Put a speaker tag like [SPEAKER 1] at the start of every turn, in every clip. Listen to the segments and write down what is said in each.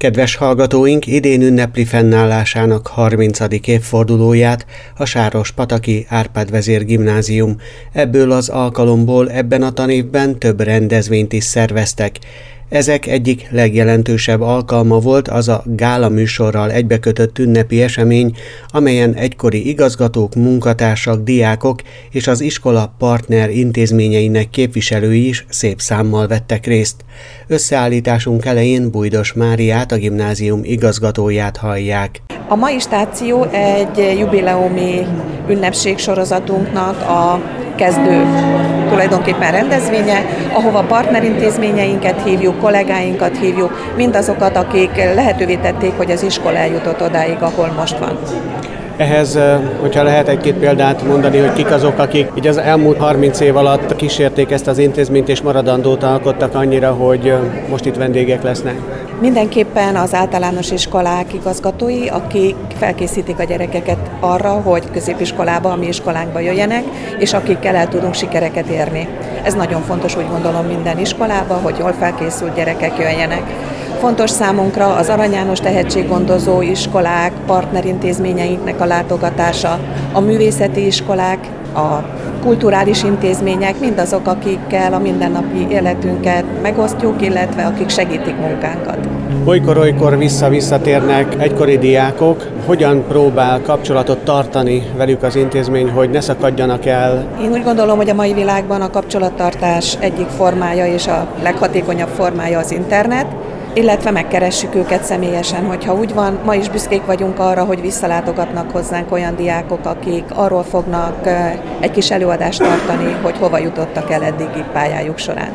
[SPEAKER 1] Kedves hallgatóink, idén ünnepli fennállásának 30. évfordulóját a Sárospataki Árpád Vezér Gimnázium. Ebből az alkalomból ebben a tanévben több rendezvényt is szerveztek. Ezek egyik legjelentősebb alkalma volt az a gála műsorral egybekötött ünnepi esemény, amelyen egykori igazgatók, munkatársak, diákok és az iskola partner intézményeinek képviselői is szép számmal vettek részt. Összeállításunk elején Bújdos Máriát, a gimnázium igazgatóját hallják.
[SPEAKER 2] A mai stáció egy jubileumi ünnepségsorozatunknak a kezdő tulajdonképpen rendezvénye, ahova partnerintézményeinket hívjuk, kollégáinkat hívjuk, mindazokat, akik lehetővé tették, hogy az iskola eljutott odáig, ahol most van.
[SPEAKER 1] Ehhez, hogyha lehet egy-két példát mondani, hogy kik azok, akik így az elmúlt 30 év alatt kísérték ezt az intézményt és maradandót alkottak annyira, hogy most itt vendégek lesznek?
[SPEAKER 2] Mindenképpen az általános iskolák igazgatói, akik felkészítik a gyerekeket arra, hogy középiskolába, a mi iskolánkba jöjjenek, és akikkel el tudunk sikereket érni. Ez nagyon fontos, úgy gondolom, minden iskolába, hogy jól felkészült gyerekek jöjjenek. Fontos számunkra az Arany János tehetséggondozó iskolák, partnerintézményeinknek a látogatása, a művészeti iskolák, a kulturális intézmények, mindazok, akikkel a mindennapi életünket megosztjuk, illetve akik segítik munkánkat.
[SPEAKER 1] Olykor-olykor visszatérnek egykori diákok. Hogyan próbál kapcsolatot tartani velük az intézmény, hogy ne szakadjanak el?
[SPEAKER 2] Én úgy gondolom, hogy a mai világban a kapcsolattartás egyik formája és a leghatékonyabb formája az internet, illetve megkeressük őket személyesen, hogyha úgy van. Ma is büszkék vagyunk arra, hogy visszalátogatnak hozzánk olyan diákok, akik arról fognak egy kis előadást tartani, hogy hova jutottak el eddigi pályájuk során.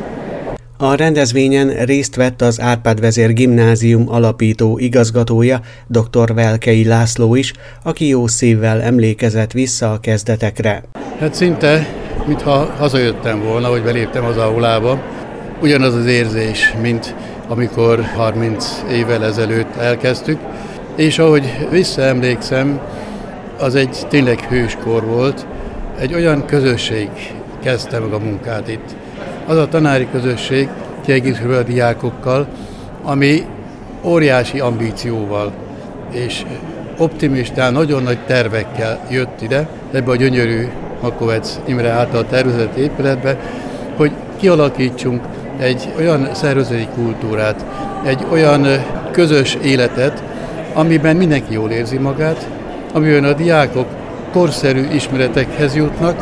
[SPEAKER 1] A rendezvényen részt vett az Árpád Vezér Gimnázium alapító igazgatója, dr. Velkei László is, aki jó szívvel emlékezett vissza a kezdetekre.
[SPEAKER 3] Hát szinte, mintha hazajöttem volna, hogy beléptem az aulába. Ugyanaz az érzés, mint amikor 30 évvel ezelőtt elkezdtük, és ahogy visszaemlékszem, az egy tényleg hőskor volt, egy olyan közösség kezdte meg a munkát itt. Az a tanári közösség, kiegészülve a diákokkal, ami óriási ambícióval és optimistán, nagyon nagy tervekkel jött ide, ebbe a gyönyörű Makovec Imre által tervezett épületbe, hogy kialakítsunk egy olyan szervezeti kultúrát, egy olyan közös életet, amiben mindenki jól érzi magát, amiben a diákok korszerű ismeretekhez jutnak,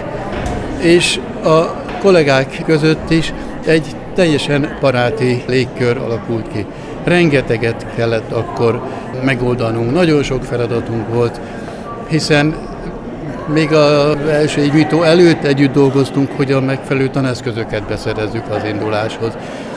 [SPEAKER 3] és a kollégák között is egy teljesen baráti légkör alakult ki. Rengeteget kellett akkor megoldanunk, nagyon sok feladatunk volt, hiszen még az első évnyitó előtt együtt dolgoztunk, hogy a megfelelő taneszközöket beszerezzük az induláshoz.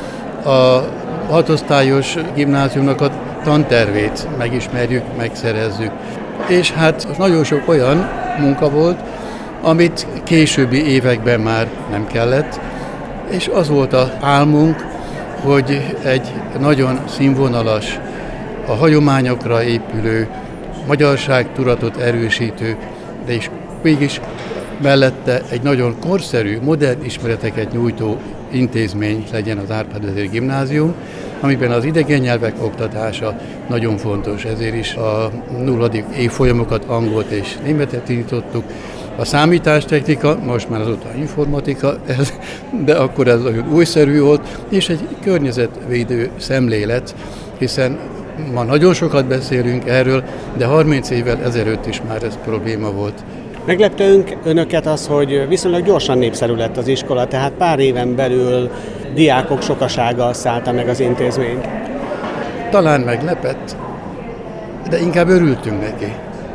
[SPEAKER 3] A hatosztályos gimnáziumnak a tantervét megismerjük, megszerezzük. És hát nagyon sok olyan munka volt, amit későbbi években már nem kellett, és az volt az álmunk, hogy egy nagyon színvonalas, a hagyományokra épülő, magyarságtudatot erősítő, de is mégis mellette egy nagyon korszerű, modern ismereteket nyújtó intézmény legyen az Árpád Vezér Gimnázium, amiben az idegen nyelvek oktatása nagyon fontos, ezért is a 0. évfolyamokat, angolt és németet indítottuk. A számítástechnika, most már azóta informatika, de akkor ez nagyon újszerű volt, és egy környezetvédő szemlélet, hiszen ma nagyon sokat beszélünk erről, de 30 évvel ezelőtt is már ez probléma volt.
[SPEAKER 1] Meglepte önöket az, hogy viszonylag gyorsan népszerű lett az iskola, tehát pár éven belül diákok sokasága szállta meg az intézményt.
[SPEAKER 3] Talán meglepett, de inkább örültünk neki,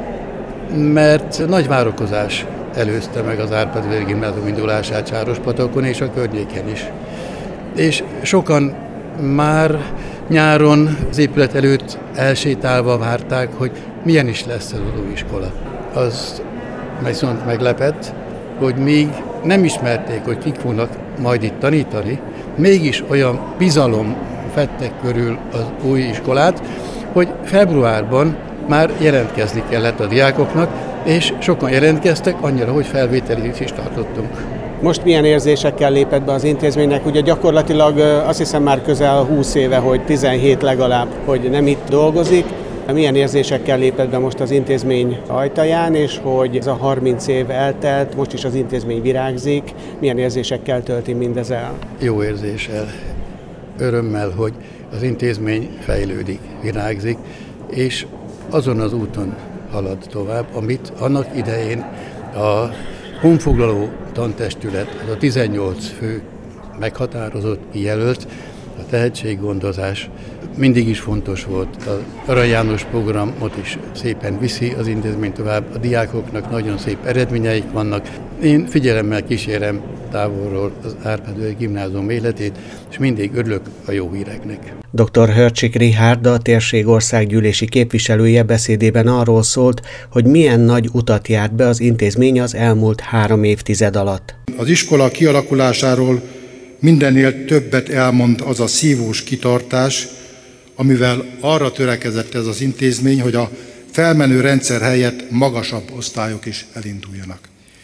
[SPEAKER 3] mert nagy várakozás előzte meg az Árpád Vezér Gimnázium indulását Sárospatakon és a környéken is. És sokan már nyáron az épület előtt elsétálva várták, hogy milyen is lesz ez az új iskola. Az viszont meglepett, hogy még nem ismerték, hogy kik fognak majd itt tanítani, mégis olyan bizalom vettek körül az új iskolát, hogy februárban már jelentkezni kellett a diákoknak, és sokan jelentkeztek, annyira, hogy felvételét is tartottunk.
[SPEAKER 1] Most milyen érzésekkel lépett be az intézménynek? Ugye gyakorlatilag azt hiszem már közel 20 éve, hogy 17 legalább, hogy nem itt dolgozik. Milyen érzésekkel lépett be most az intézmény ajtaján, és hogy ez a 30 év eltelt, most is az intézmény virágzik, milyen érzésekkel tölti mindez el?
[SPEAKER 3] Jó érzéssel, örömmel, hogy az intézmény fejlődik, virágzik, és azon az úton halad tovább, amit annak idején a honfoglaló tantestület, az a 18 fő meghatározott, kijelölt, a tehetséggondozás mindig is fontos volt. Az Arany János programot is szépen viszi az intézmény tovább, a diákoknak nagyon szép eredményeik vannak. Én figyelemmel kísérem távolról az Árpád Gimnázium életét, és mindig örülök a jó híreknek.
[SPEAKER 1] Dr. Hörcsik Richárd, a térség országgyűlési képviselője beszédében arról szólt, hogy milyen nagy utat járt be az intézmény az elmúlt 3 évtized alatt.
[SPEAKER 4] Az iskola kialakulásáról mindennél többet elmond az a szívós kitartás, amivel arra törekedett ez az intézmény, hogy a felmenő rendszer helyett magasabb osztályok is elinduljanak.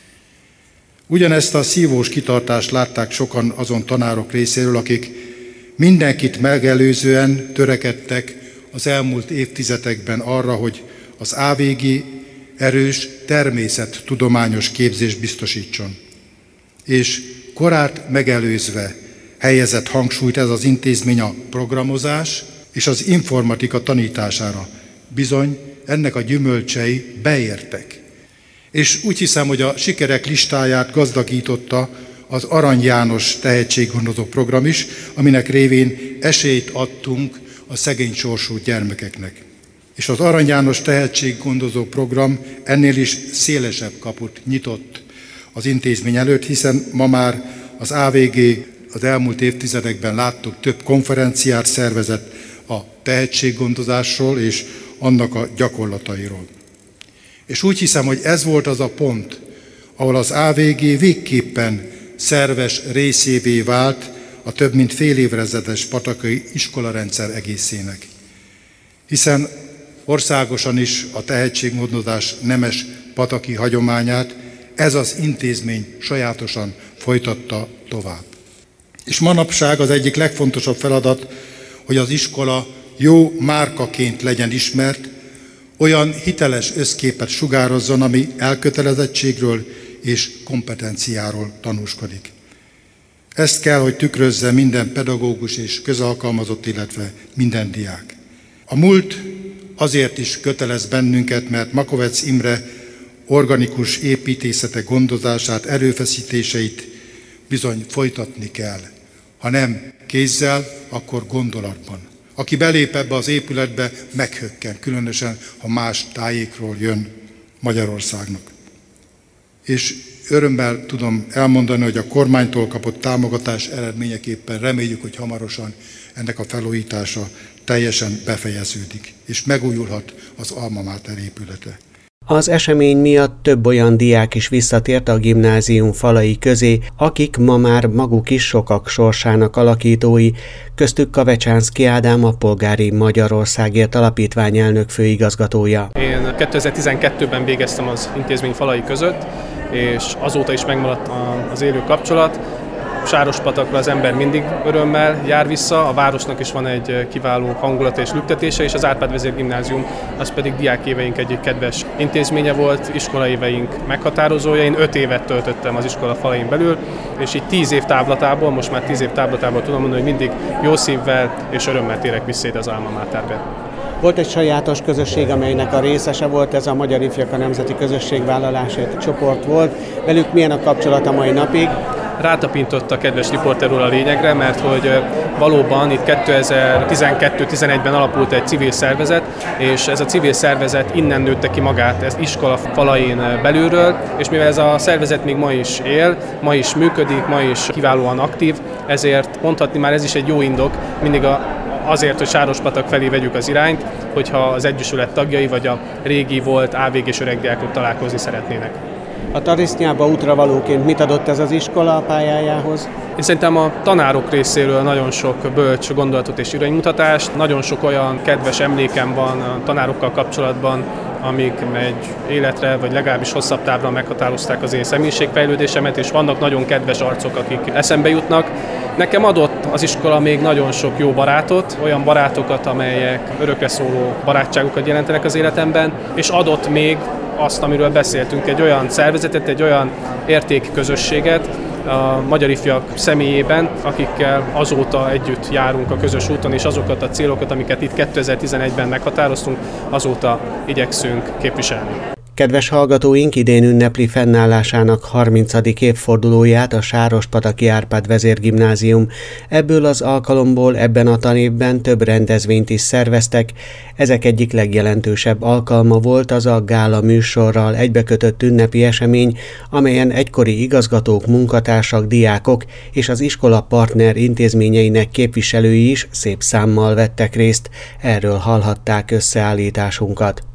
[SPEAKER 4] Ugyanezt a szívós kitartást látták sokan azon tanárok részéről, akik mindenkit megelőzően törekedtek az elmúlt évtizedekben arra, hogy az AVG erős természettudományos képzést biztosítson. És korát megelőzve helyezett hangsúlyt ez az intézmény a programozás és az informatika tanítására. Bizony, ennek a gyümölcsei beértek. És úgy hiszem, hogy a sikerek listáját gazdagította az Arany János tehetséggondozó program is, aminek révén esélyt adtunk a szegény sorsú gyermekeknek. És az Arany János tehetséggondozó program ennél is szélesebb kaput nyitott az intézmény előtt, hiszen ma már az AVG az elmúlt évtizedekben láttuk, több konferenciát szervezett a tehetséggondozásról és annak a gyakorlatairól. És úgy hiszem, hogy ez volt az a pont, ahol az AVG végképpen szerves részévé vált a több mint fél évezredes patakai iskolarendszer egészének. Hiszen országosan is a tehetséggondozás nemes pataki hagyományát ez az intézmény sajátosan folytatta tovább. És manapság az egyik legfontosabb feladat, hogy az iskola jó márkaként legyen ismert, olyan hiteles összképet sugározzon, ami elkötelezettségről és kompetenciáról tanúskodik. Ezt kell, hogy tükrözze minden pedagógus és közalkalmazott, illetve minden diák. A múlt azért is kötelez bennünket, mert Makovecz Imre organikus építészete gondozását, erőfeszítéseit bizony folytatni kell. Ha nem kézzel, akkor gondolatban. Aki belép ebbe az épületbe, meghökken, különösen, ha más tájékról jön Magyarországnak. És örömmel tudom elmondani, hogy a kormánytól kapott támogatás eredményeképpen reméljük, hogy hamarosan ennek a felújítása teljesen befejeződik, és megújulhat az Alma Mater épülete.
[SPEAKER 1] Az esemény miatt több olyan diák is visszatért a gimnázium falai közé, akik ma már maguk is sokak sorsának alakítói, köztük Kavecsánszky Ádám, a Polgári Magyarországért Alapítvány elnök főigazgatója.
[SPEAKER 5] Én 2012-ben végeztem az intézmény falai között, és azóta is megmaradt az élő kapcsolat. Sárospatakra az ember mindig örömmel jár vissza, a városnak is van egy kiváló hangulata és lüktetése, és az Árpád Vezér Gimnázium az pedig diákéveink egyik kedves intézménye volt, iskolaéveink meghatározója. Én 5 évet töltöttem az iskola falain belül, és így 10 év távlatából, most már 10 év távlatából tudom mondani, hogy mindig jó szívvel és örömmel térek vissza ide az Alma Materbe.
[SPEAKER 1] Volt egy sajátos közösség, amelynek a részese volt, ez a Magyar Ifjak a Nemzeti Közösségvállalási Csoport volt. Velük milyen a kapcsolat a mai napig?
[SPEAKER 5] Rátapintott a kedves riporter úr a lényegre, mert hogy valóban itt 2012-11-ben alapult egy civil szervezet, és ez a civil szervezet innen nőtte ki magát, ez iskola falain belülről, és mivel ez a szervezet még ma is él, ma is működik, ma is kiválóan aktív, ezért mondhatni már ez is egy jó indok, mindig azért, hogy Sárospatak felé vegyük az irányt, hogyha az Egyesület tagjai vagy a régi volt AVG-s öregdiákok találkozni szeretnének.
[SPEAKER 1] A tarisznyába útravalóként mit adott ez az iskola a pályájához?
[SPEAKER 5] Én szerintem a tanárok részéről nagyon sok bölcs gondolatot és iránymutatást, nagyon sok olyan kedves emlékem van a tanárokkal kapcsolatban, amik egy életre, vagy legalábbis hosszabb távra meghatározták az én személyiségfejlődésemet, és vannak nagyon kedves arcok, akik eszembe jutnak. Nekem adott az iskola még nagyon sok jó barátot, olyan barátokat, amelyek örökre szóló barátságokat jelentenek az életemben, és adott még azt, amiről beszéltünk, egy olyan szervezetet, egy olyan értékközösséget a magyar ifjak személyében, akikkel azóta együtt járunk a közös úton, és azokat a célokat, amiket itt 2011-ben meghatároztunk, azóta igyekszünk képviselni.
[SPEAKER 1] Kedves hallgatóink, idén ünnepli fennállásának 30. évfordulóját a Sárospataki Árpád Vezérgimnázium. Ebből az alkalomból ebben a tanévben több rendezvényt is szerveztek. Ezek egyik legjelentősebb alkalma volt az a gála műsorral egybekötött ünnepi esemény, amelyen egykori igazgatók, munkatársak, diákok és az iskola partner intézményeinek képviselői is szép számmal vettek részt. Erről hallhatták összeállításunkat.